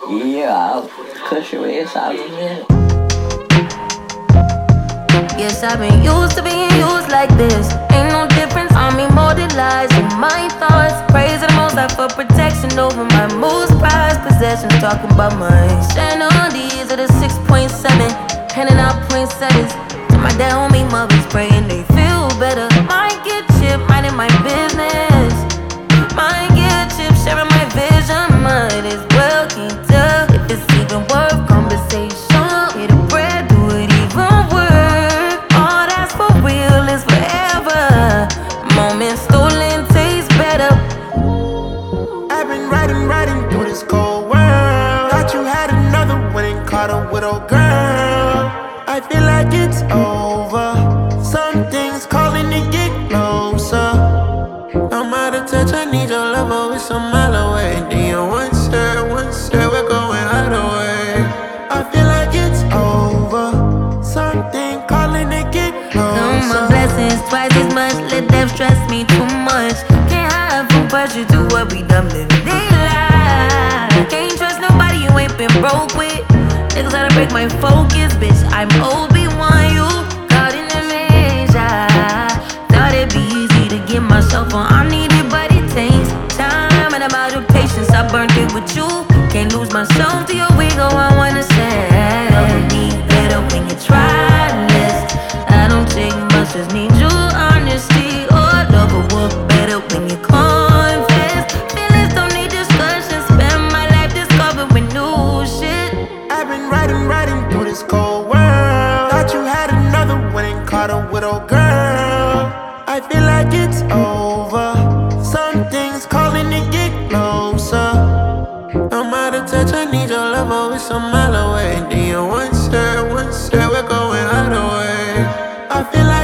Yeah, cause you is out of here. Yes, I've been used to being used like this. Ain't no difference on me, more than lies in my thoughts. Praising the most out for protection over my most prized possessions. Talking about mine. Standing on these at a 6.7, handing out poinsettias to my dad, homie, mothers, praying they feel better. Might get chipped, minding my business. Might get chipped, sharing my vision. Might as well keep up if it's even worth conversation. Hit a bread, do it even work. All that's for real is forever. Moments stolen taste better. I've been riding through this cold world. Thought you had another one and caught a widow girl. I feel like it's over. Something's calling to get closer. I'm out of touch, I need your love, oh, it's a mile away. Do you want share, we're going either way. I feel like it's over. Something calling to get Count my closer. blessings twice as much, let death stress me too much. Can't hide from pressure to what we done living they lie. Can't trust nobody you ain't been broke with. Niggas gotta break my focus, bitch. I'm Obi-Wan, you caught in the measure. Thought it'd be easy to get myself on. I need it, but it takes time, and I'm out of patience. I burnt it with you. Can't lose myself to your ego. I wanna say, don't need better when you try less. I don't take much, just need your honesty. Oh, love will work better when you confess. Feelings don't need discussion. Spend my life discovering new shit. I've been riding through this cold world. Thought you had another one and caught a widow girl. I feel like it's over. Something's calling to get closer. I'm out of touch, I need your love, oh, it's a mile away. Do you want share, we're going either way. I feel like